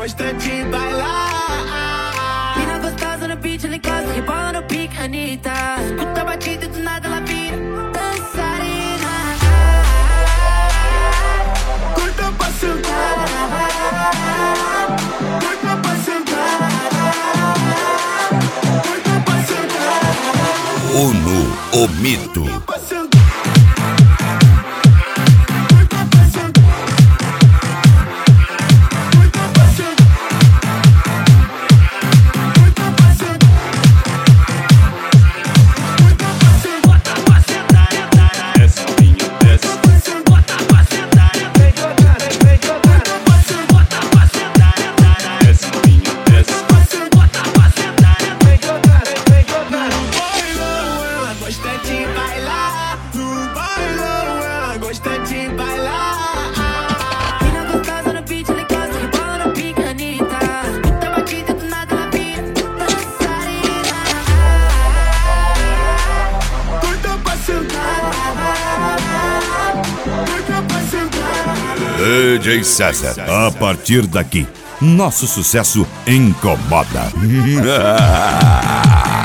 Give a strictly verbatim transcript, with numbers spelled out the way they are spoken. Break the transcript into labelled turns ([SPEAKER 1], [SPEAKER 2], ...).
[SPEAKER 1] gosta de bailar.
[SPEAKER 2] Mina gostosa no beat, ela encosta, rebola no pique, Anitta. Escuta a batida e do nada ela vira dançarina.
[SPEAKER 1] Curta pra sentar, curta pra sentar, curta pra sentar.
[SPEAKER 3] Uno, o mito. D J César, a partir daqui, nosso sucesso incomoda.